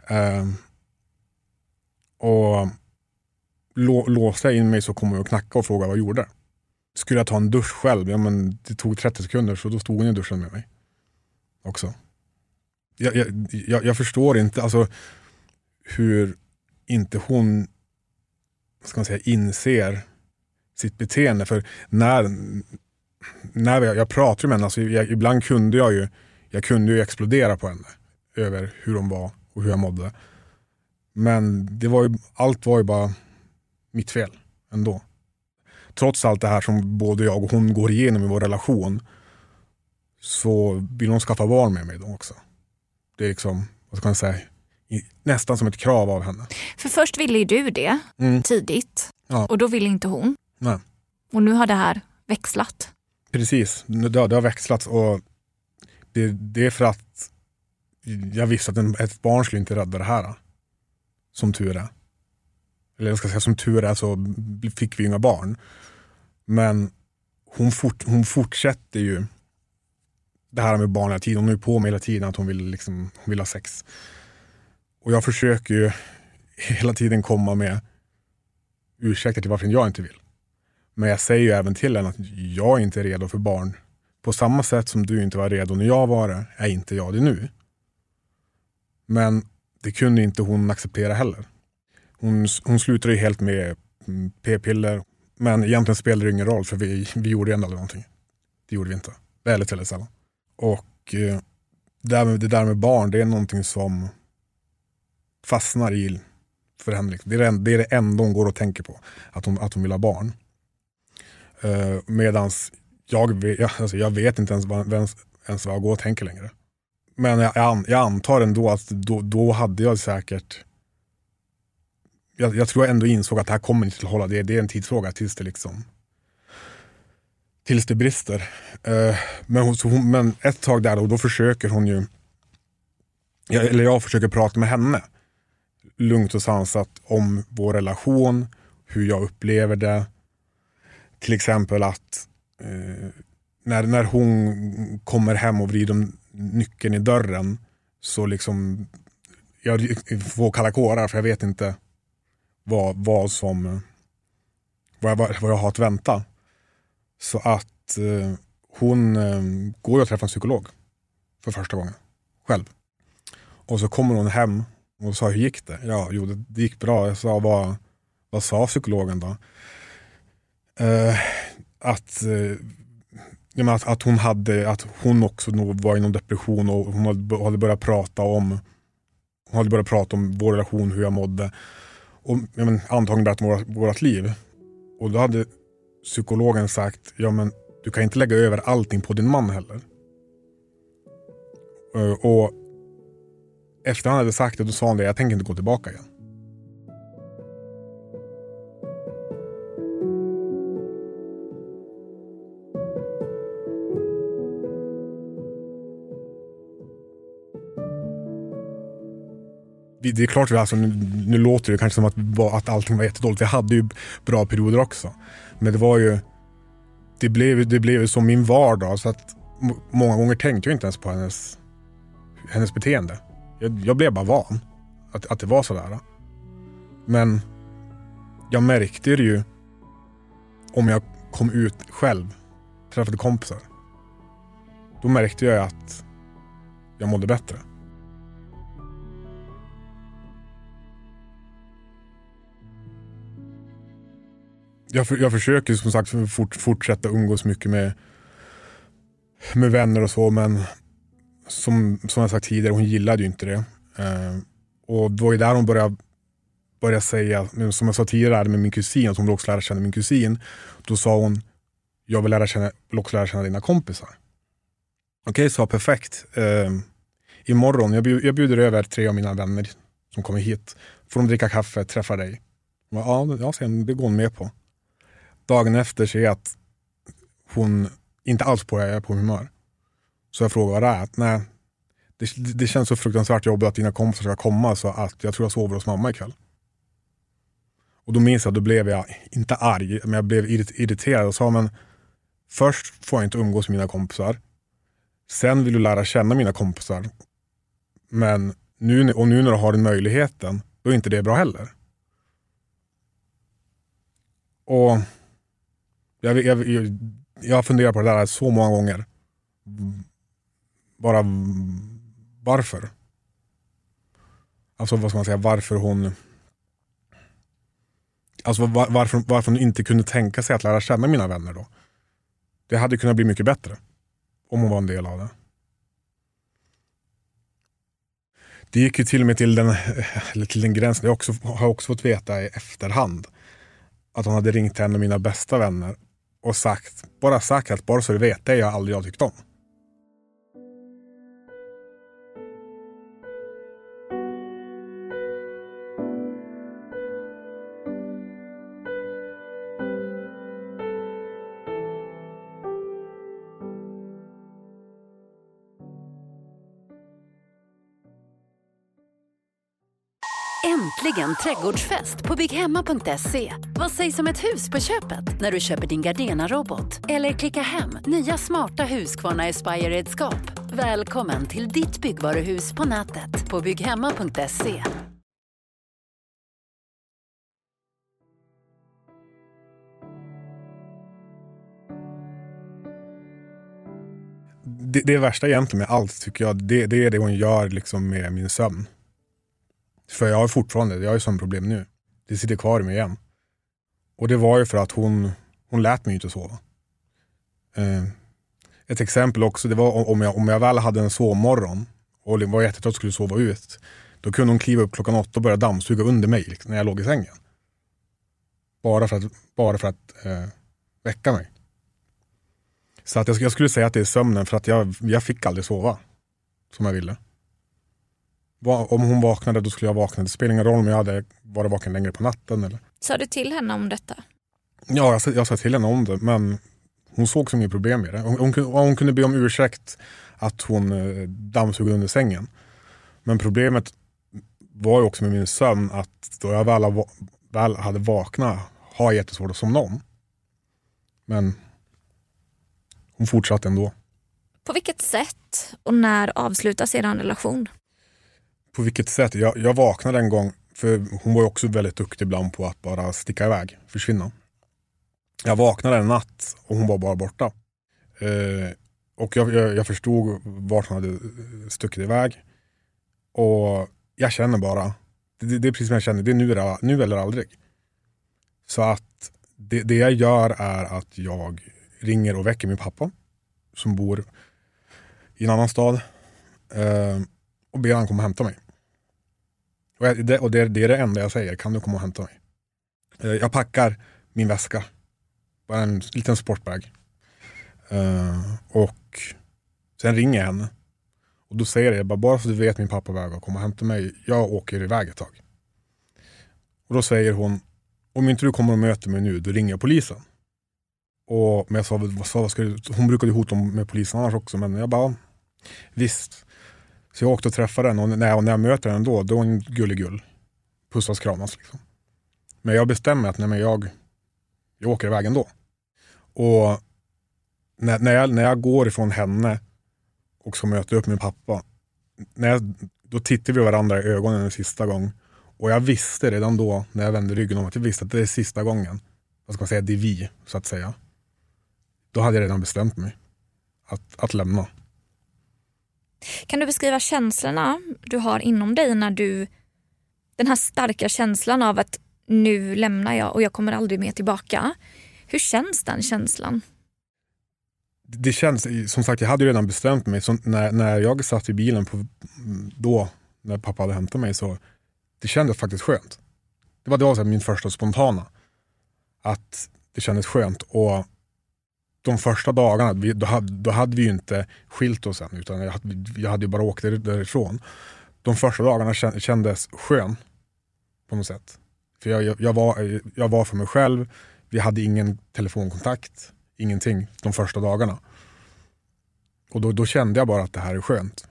Och låste jag in mig så kom jag och knacka och fråga vad jag gjorde. Skulle jag ta en dusch själv? Ja, men det tog 30 sekunder, så då stod hon i duschen med mig också. Jag förstår inte alltså hur inte hon, ska man säga, inser sitt beteende. För när jag pratar med henne, alltså, ibland kunde jag kunde ju explodera på henne över hur hon var och hur jag mådde. Men allt var ju bara mitt fel ändå. Trots allt det här som både jag och hon går igenom i vår relation, så vill hon skaffa barn med mig då också. Det är liksom, vad ska man säga, nästan som ett krav av henne. För först ville ju du det tidigt. Ja. Och då ville inte hon. Nej. Och nu har det här växlat. Precis, det har växlat, och det är för att jag visste att ett barn skulle inte rädda det här. Som tur är. Eller jag ska säga, som tur är så fick vi inga barn. Men hon fortsätter ju det här med barn hela tiden. Hon är på mig hela tiden att hon vill ha sex. Och jag försöker ju hela tiden komma med ursäkter till varför jag inte vill. Men jag säger ju även till henne att jag är inte redo för barn. På samma sätt som du inte var redo när jag var det, är inte jag det nu. Men det kunde inte hon acceptera heller. Hon slutade ju helt med p-piller. Men egentligen spelade det ingen roll, för vi gjorde ändå någonting. Det gjorde vi inte. Väldigt sällan. Och det där med barn, det är någonting som fastnar i för henne. Det är det enda hon går och tänker på. Att hon vill ha barn. Medans jag vet inte ens vad jag går och tänker längre. Men jag antar ändå att då hade jag säkert... Jag tror jag ändå insåg att det här kommer inte till att hålla. Det är en tidsfråga tills det brister. Men ett tag där då försöker hon ju... Jag försöker prata med henne. Lugnt och sansat om vår relation. Hur jag upplever det. Till exempel att när hon kommer hem och vrider nyckeln i dörren, så liksom jag får kalla kårar, för jag vet inte vad jag har att vänta. Så att hon går och träffar en psykolog för första gången själv. Och så kommer hon hem och sa, hur gick det? Ja, jo, det gick bra. Jag sa, vad sa psykologen då? Att hon också nog var i någon depression och hon hade börjat prata om vår relation, hur jag mådde. Och antagligen berättat vårt liv. Och då hade psykologen sagt, ja men du kan inte lägga över allting på din man heller. Och efter han hade sagt det, då sa han det, jag tänker inte gå tillbaka igen. Det är klart, alltså, nu låter det kanske som att allting var jättedåligt. Vi hade ju bra perioder också. Men det var ju, det blev ju som min vardag. Så att många gånger tänkte jag inte ens på hennes beteende. Jag blev bara van att det var sådär. Men jag märkte det ju om jag kom ut själv, träffade kompisar. Då märkte jag att jag mådde bättre. Jag försöker som sagt fortsätta umgås mycket med vänner och så, men som jag sagt tidigare, hon gillade ju inte det. Och det var ju där hon började säga, som jag sa tidigare med min kusin, att hon vill också lära känna min kusin. Då sa hon, jag vill också lära känna dina kompisar. Okej, så perfekt. Imorgon, jag bjuder över 3 av mina vänner som kommer hit. Får de dricka kaffe, träffa dig. Ja, sen det går hon med på. Dagen efter ser jag att hon inte alls är på humör. Så jag frågar vad det är. Nej, det känns så fruktansvärt jobbigt att dina kompisar ska komma, så att jag tror jag sover hos mamma ikväll. Och då minns jag, då blev jag inte arg, men jag blev irriterad och sa, men först får jag inte umgås med mina kompisar. Sen vill du lära känna mina kompisar. Men nu när du har den möjligheten, då är inte det bra heller. Och jag funderar på det där så många gånger. Bara varför? Alltså vad ska man säga, varför hon... Alltså varför hon inte kunde tänka sig att lära känna mina vänner då. Det hade kunnat bli mycket bättre om hon var en del av det. Det gick ju till och med till den gränsen. Jag har också fått veta i efterhand att hon hade ringt till en av mina bästa vänner och sagt att bara så du vet, det jag aldrig tyckt om. Äntligen trädgårdsfest på bygghemma.se. Vad sägs om ett hus på köpet när du köper din Gardena-robot? Eller klicka hem nya smarta Husqvarna Aspire-redskap. Välkommen till ditt byggvaruhus på nätet på bygghemma.se. Det värsta egentligen med allt tycker jag, det är det hon gör liksom med min sömn. För jag har ju sömnproblem nu. Det sitter kvar i mig igen. Och det var ju för att hon lät mig inte sova. Ett exempel också, det var om jag väl hade en sovmorgon och det var jättetrött att skulle sova ut. Då kunde hon kliva upp 8:00 och börja dammsuga under mig liksom, när jag låg i sängen. Bara för att väcka mig. Så att jag skulle säga att det är sömnen, för att jag fick aldrig sova som jag ville. Om hon vaknade, då skulle jag vakna. Det spelar ingen roll om jag hade varit vaken längre på natten. Eller. Sa du till henne om detta? Ja, jag sa till henne om det. Men hon såg som inget problem med det. Hon kunde be om ursäkt att hon dammsög under sängen. Men problemet var ju också med min sömn att då jag väl hade vaknat har jag jättesvårt att somna om. Men hon fortsatte ändå. På vilket sätt och när avslutas er relation? På vilket sätt? Jag vaknade en gång, för hon var ju också väldigt duktig ibland på att bara sticka iväg, försvinna. Jag vaknade en natt och hon var bara borta. Och jag förstod vart hon hade stuckit iväg. Och jag känner bara, det är precis som jag känner, det är nu eller aldrig. Så att det jag gör är att jag ringer och väcker min pappa som bor i en annan stad och ber han komma och hämta mig. Och det är det enda jag säger, kan du komma och hämta mig? Jag packar min väska, bara en liten sportbag. Och sen ringer jag henne. Och då säger jag bara så du vet min pappa väg att komma och hämta mig. Jag åker iväg ett tag. Och då säger hon, om inte du kommer och möter mig nu, då ringer jag polisen. Men jag sa hon brukade hota med polisen annars också. Men jag bara, visst. Så jag åkte och träffade den. Och när jag möter den då är hon gull. Pussas, kramas liksom. Men jag bestämmer att jag åker iväg ändå. Och när jag går ifrån henne och så möter upp min pappa, då tittar vi varandra i ögonen en sista gång. Och jag visste redan då, när jag vände ryggen om, att jag visste att det är sista gången. Vad ska man säga, det är vi, så att säga. Då hade jag redan bestämt mig att lämna. Kan du beskriva känslorna du har inom dig när den här starka känslan av att nu lämnar jag och jag kommer aldrig mer tillbaka. Hur känns den känslan? Det känns, som sagt, jag hade ju redan bestämt mig. Så när jag satt i bilen när pappa hade hämtat mig, så det kändes faktiskt skönt. Det var så min första spontana. Att det kändes skönt. Och de första dagarna, då hade vi ju inte skilt oss än, utan jag hade ju bara åkt därifrån. De första dagarna kändes skön på något sätt. För jag var för mig själv. Vi hade ingen telefonkontakt. Ingenting de första dagarna. Och då kände jag bara att det här är skönt.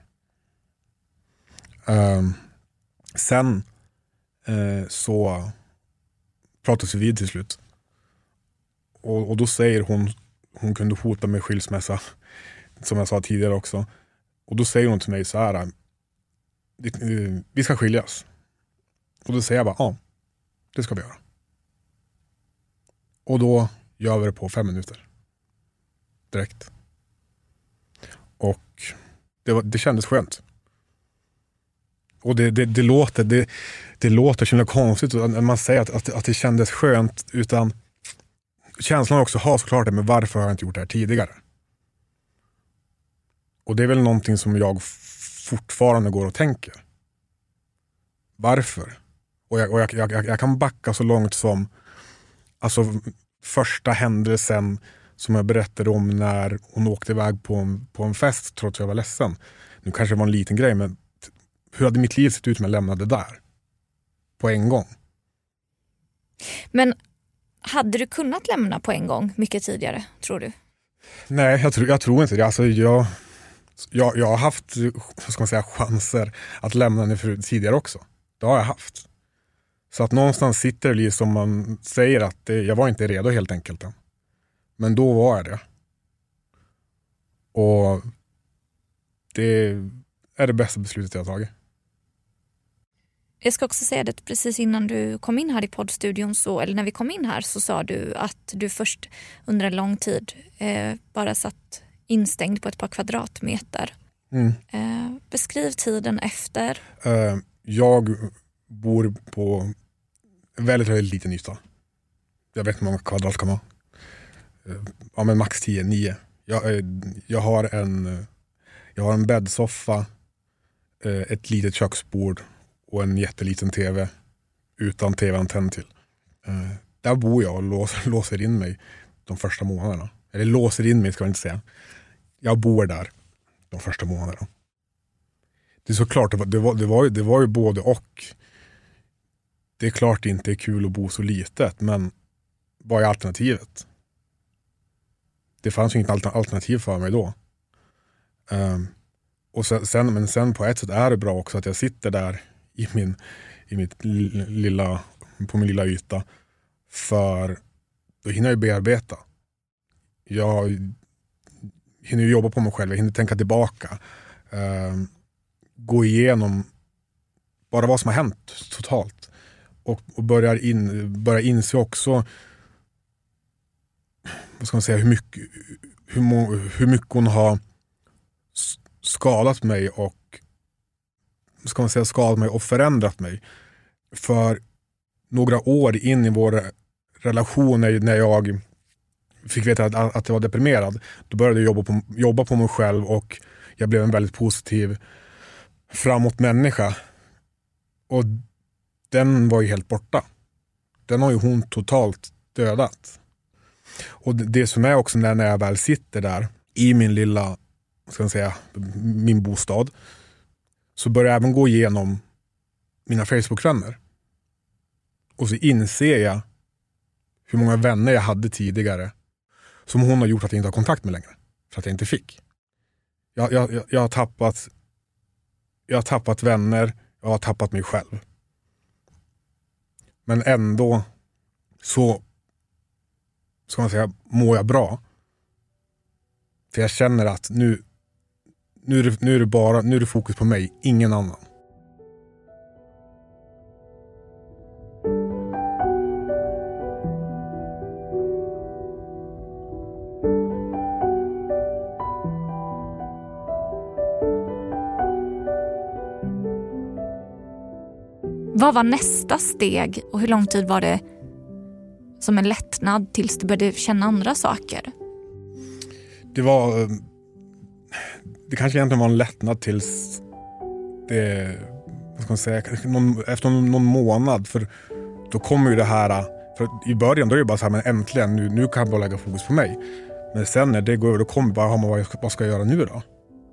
Sen så pratades vi vid till slut. Och då säger hon kunde hota med skilsmässa, som jag sa tidigare också. Och då säger hon till mig så här: vi ska skiljas. Och då säger jag bara, ja, det ska vi göra. Och då gör vi det på 5 minuter. Direkt. Och det kändes skönt. Och det låter så konstigt när man säger att det kändes skönt, utan känslan också har såklart det med varför har jag inte gjort det här tidigare. Och det är väl någonting som jag fortfarande går och tänker. Varför? Och jag kan backa så långt som alltså första händelsen som jag berättade om när hon åkte iväg på en fest trots att jag var ledsen. Nu kanske det var en liten grej, men hur hade mitt liv sett ut om jag lämnade där? På en gång. Men hade du kunnat lämna på en gång mycket tidigare, tror du? Nej, jag tror inte det. Alltså jag har haft, vad ska man säga, chanser att lämna henne tidigare också. Det har jag haft. Så att någonstans sitter det som man säger att jag var inte redo helt enkelt än. Men då var jag det. Och det är det bästa beslutet jag har tagit. Jag ska också säga det, precis innan du kom in här i poddstudion, eller när vi kom in här, så sa du att du först under en lång tid bara satt instängd på ett par kvadratmeter. Beskriv tiden efter. Jag bor på väldigt, väldigt liten yta. Jag vet hur många kvadrat kan vara. Ja, men max 9. Jag har en bäddsoffa, ett litet köksbord och en jätteliten tv utan tv-antenn till. Där bor jag och låser in mig de första månaderna. Eller låser in mig ska jag inte säga. Jag bor där de första månaderna. Det är såklart, det var ju både och. Det är klart det inte är kul att bo så litet, men vad är alternativet? Det fanns ju inget alternativ för mig då. Och sen på ett sätt är det bra också att jag sitter där på min lilla yta, för då hinner jag bearbeta. Jag hinner jobba på mig själv, jag hinner tänka tillbaka, gå igenom bara vad som har hänt totalt och börja inse också, vad ska man säga, hur mycket hon har skadat mig och förändrat mig. För några år in i vår relation, när jag fick veta att jag var deprimerad, då började jag jobba på mig själv och jag blev en väldigt positiv, framåt människa. Och den var ju helt borta. Den har ju hon totalt dödat. Och det som är också när jag väl sitter där i min lilla, min bostad, så börjar jag även gå igenom mina Facebook-vänner. Och så inser jag hur många vänner jag hade tidigare som hon har gjort att jag inte har kontakt med längre. För att jag inte fick. Jag har tappat vänner. Jag har tappat mig själv. Men ändå så mår jag bra. För jag känner att nu är det fokus på mig, ingen annan. Vad var nästa steg och hur lång tid var det som en lättnad tills du började känna andra saker? Det kanske egentligen var en lättnad tills det, efter någon månad, för då kommer ju det här, för i början då är det bara så här, men äntligen nu kan jag bara lägga fokus på mig. Men sen när det går, då kommer bara, vad ska jag göra nu då?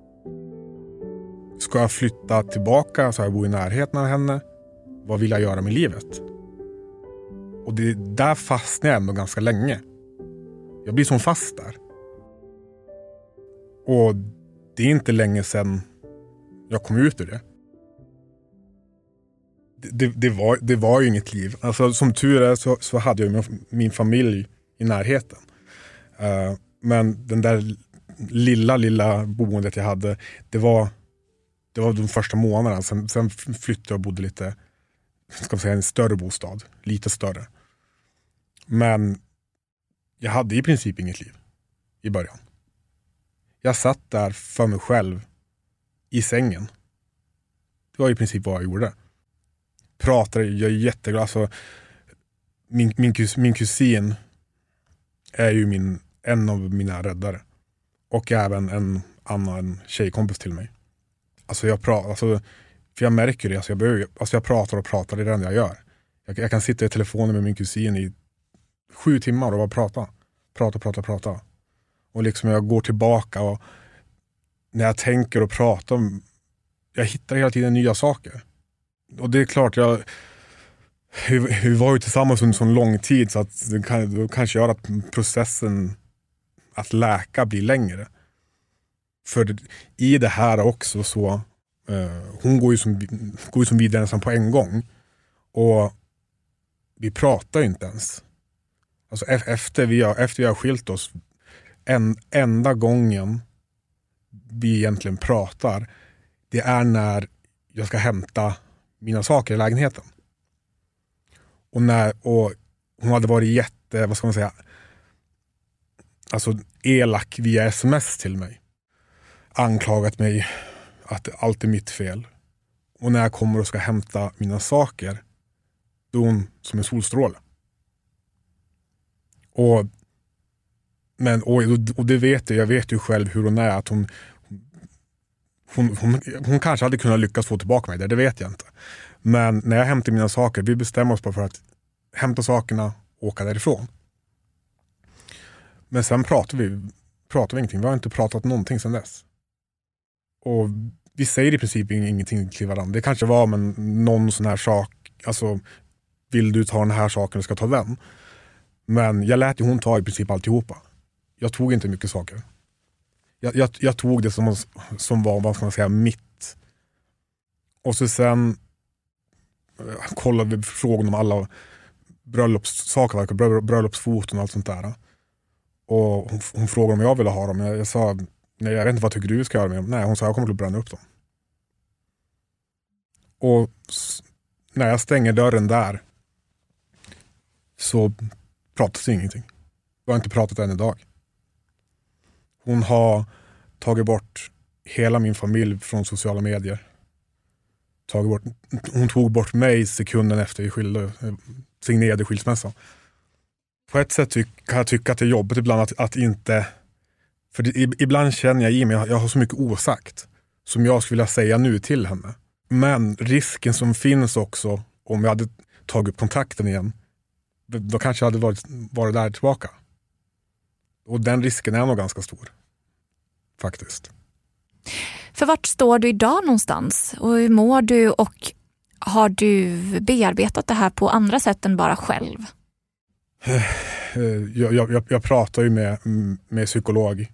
Ska jag flytta tillbaka så jag bor i närheten av henne? Vad vill jag göra med livet? Och där fastnar jag ändå ganska länge. Jag blir som fast där. Och det är inte länge sedan jag kom ut ur det. Det var ju inget liv. Alltså, som tur är så hade jag min familj i närheten. Men den där lilla boendet jag hade, det var de första månaderna. Sen flyttade jag och bodde lite, en större bostad. Lite större. Men jag hade i princip inget liv i början. Jag satt där för mig själv i sängen. Det var i princip vad jag gjorde. Pratade, jag är jätteglad. Alltså, min kusin är ju en av mina räddare. Och även en annan tjejkompis till mig. Alltså för jag märker det. Jag pratar och pratar, det är det enda jag gör. Jag kan sitta i telefonen med min kusin i 7 timmar och bara prata. Och liksom jag går tillbaka och när jag tänker och pratar, jag hittar hela tiden nya saker. Och det är klart, vi var ju tillsammans under så lång tid så att det kanske gör att processen att läka blir längre. För i det här också så hon går ju som vidare nästan på en gång. Och vi pratar ju inte ens. Alltså efter vi har skilt oss, enda gången vi egentligen pratar, det är när jag ska hämta mina saker i lägenheten. Och hon hade varit elak via sms till mig. Anklagat mig att allt är mitt fel. Och när jag kommer och ska hämta mina saker, då är hon som en solstråle. Och det vet jag vet ju själv hur hon är, att hon kanske hade kunnat lyckas få tillbaka mig där, det vet jag inte. Men när jag hämtar mina saker, vi bestämmer oss bara för att hämta sakerna och åka därifrån. Men sen pratar vi ingenting, vi har inte pratat någonting sedan dess. Och vi säger i princip ingenting till varandra. Det kanske var någon sån här sak, alltså vill du ta den här saken, ska ta den. Men jag lät ju hon ta i princip alltihopa. Jag tog inte mycket saker. Jag tog det som var, vad ska man säga, mitt. Och så sen kollade vi frågan om alla bröllopssaker, bröllopsfoton och allt sånt där. Och hon frågade om jag ville ha dem. Jag sa, nej, jag vet inte vad tycker du ska göra med dem. Nej, hon sa, jag kommer att bränna upp dem. Och när jag stänger dörren där så pratas ingenting. Jag har inte pratat än idag. Hon har tagit bort hela min familj från sociala medier. Hon tog bort mig sekunden efter vi signerade skilsmässan. På ett sätt kan jag tycka att det är jobbigt ibland att inte... För ibland känner jag i mig att jag har så mycket osagt som jag skulle vilja säga nu till henne. Men risken som finns också, om jag hade tagit upp kontakten igen, då kanske jag hade varit där tillbaka. Och den risken är nog ganska stor. Faktiskt. För vart står du idag någonstans? Och hur mår du? Och har du bearbetat det här på andra sätt än bara själv? Jag pratar ju med psykolog.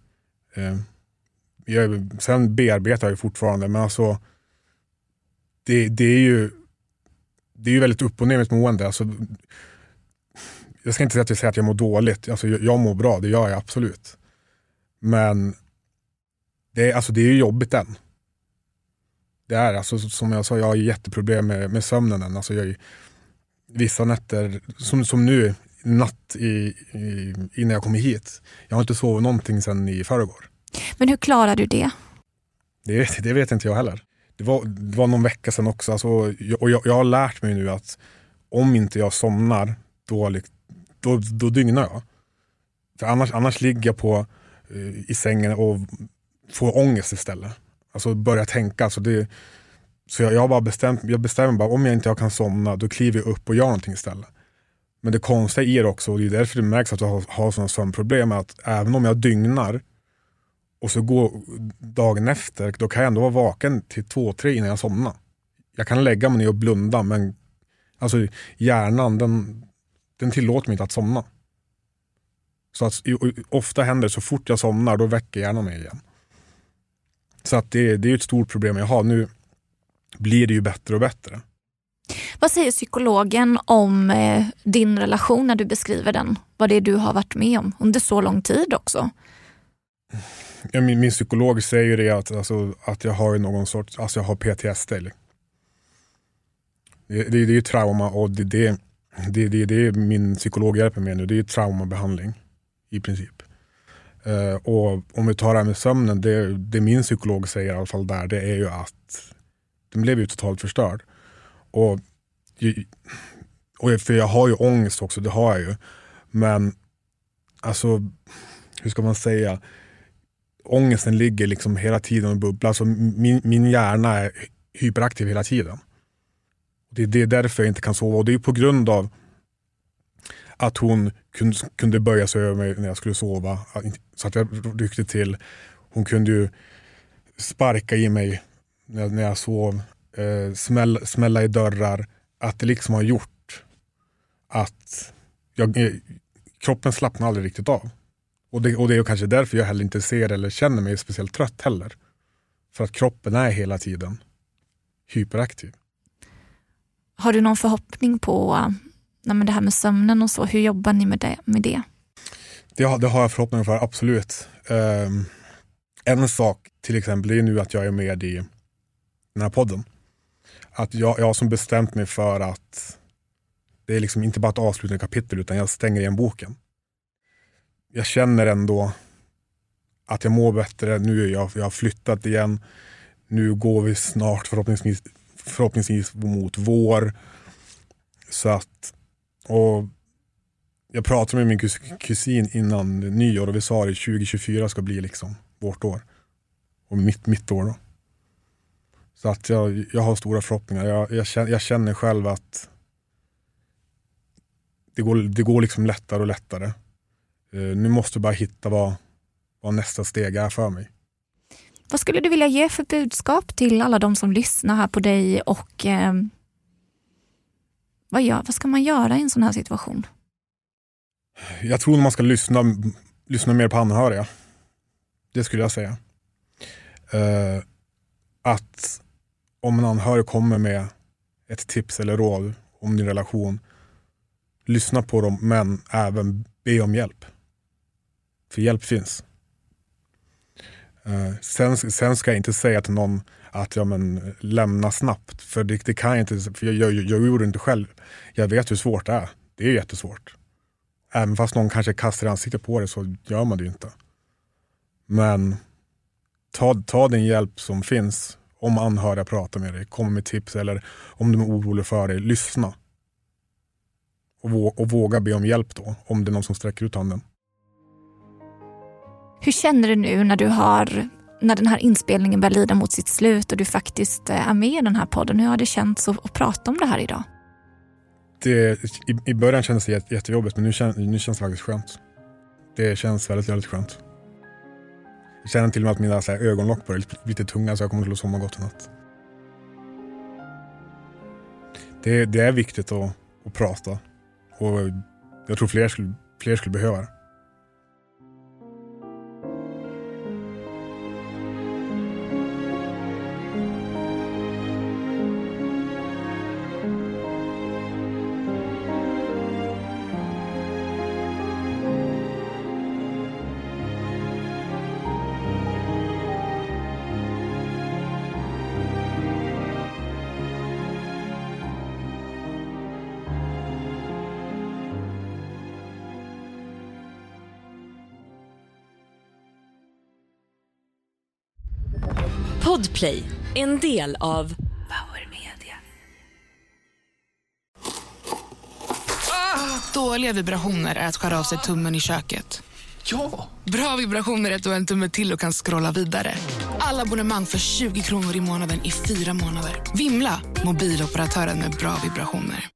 Sen bearbetar jag fortfarande. Men alltså det är ju väldigt upp och ner med ett mående. Alltså, jag ska inte säga att jag mår dåligt. Alltså, jag mår bra, det gör jag absolut. Men det är ju jobbigt än. Det är alltså, som jag sa, jag har jätteproblem med sömnen än. Alltså, vissa nätter, som nu natt innan jag kom hit. Jag har inte sovit någonting sedan i förrgår. Men hur klarar du det? Det vet inte jag heller. Det var någon vecka sedan också. Alltså, och jag har lärt mig nu att om inte jag somnar då dygnar jag. För annars ligger jag i sängen och får ångest istället. Alltså börjar tänka. Så jag bara bestämmer bara, om jag inte kan somna, då kliver jag upp och gör någonting istället. Men det konstiga är också, och det är därför det märks att jag har sådana sömnproblem, att även om jag dygnar och så går dagen efter, då kan jag ändå vara vaken till 2-3 innan jag somnar. Jag kan lägga mig ner och blunda, men alltså hjärnan, den tillåter mig inte att somna. Så att ofta händer så fort jag somnar, då väcker hjärnan mig igen. Så att det är ett stort problem jag har. Nu blir det ju bättre och bättre. Vad säger psykologen om din relation när du beskriver den? Vad det är du har varit med om under så lång tid också? Ja, min psykolog säger ju det att jag har någon sorts, alltså jag har PTSD. Det är ju trauma, och det min psykolog hjälper med nu. Det är ju traumabehandling i princip. Och om vi tar det här med sömnen, det min psykolog säger i alla fall där, det är ju att den blev ju totalt förstörd. Och för jag har ju ångest också, det har jag ju. Men alltså, hur ska man säga? Ångesten ligger liksom hela tiden och bubblar. Alltså min hjärna är hyperaktiv hela tiden. Det är därför jag inte kan sova. Och det är på grund av att hon kunde böja sig över mig när jag skulle sova. Så att jag ryckte till. Hon kunde ju sparka i mig när jag sov. Smälla i dörrar. Att det liksom har gjort att kroppen slappnar aldrig riktigt av. Och det är ju kanske därför jag heller inte ser eller känner mig speciellt trött heller. För att kroppen är hela tiden hyperaktiv. Har du någon förhoppning på det här med sömnen och så? Hur jobbar ni med det? Det har jag förhoppning för, absolut. En sak till exempel är nu att jag är med i den här podden. Att jag har som bestämt mig för att det är liksom inte bara ett avslutande kapitel, utan jag stänger igen boken. Jag känner ändå att jag mår bättre. Nu jag har flyttat igen. Nu går vi snart förhoppningsvis mot vår. Så att, och jag pratade med min kusin innan nyår och vi sa att 2024 ska bli liksom vårt år. Och mitt år då. Så att jag har stora förhoppningar. Jag känner själv att det går liksom lättare och lättare. Nu måste jag bara hitta vad nästa steg är för mig. Vad skulle du vilja ge för budskap till alla de som lyssnar här på dig, och vad ska man göra i en sån här situation? Jag tror att man ska lyssna mer på anhöriga. Det skulle jag säga. Att om en anhörig kommer med ett tips eller råd om din relation, lyssna på dem, men även be om hjälp. För hjälp finns. Sen ska jag inte säga till någon att lämna snabbt. För det kan jag inte. För jag gjorde det inte själv. Jag vet hur svårt det är. Det är jättesvårt. Även fast någon kanske kastar ansiktet på det, så gör man det ju inte. Men ta den hjälp som finns. Om anhöriga pratar med dig, kommer med tips eller om de är oroliga för dig, lyssna. Och våga be om hjälp då, om det är någon som sträcker ut handen. Hur känner du nu när den här inspelningen börjar lida mot sitt slut och du faktiskt är med i den här podden? Hur har det känts att prata om det här idag? I början kändes det jättejobbigt, men nu känns det faktiskt skönt. Det känns väldigt, väldigt skönt. Jag känner till och med att mina så här, ögonlock börjar lite tunga, så jag kommer till att somna gott i natt. Det är viktigt att prata. Och jag tror fler skulle behöva det. Podplay, en del av Power Media. Dåliga vibrationer är att skära av sig tummen i köket. Ja! Bra vibrationer är att du har en tumme till och kan scrolla vidare. Alla abonnemang för 20 kronor i månaden i 4 månader. Vimla, mobiloperatören med bra vibrationer.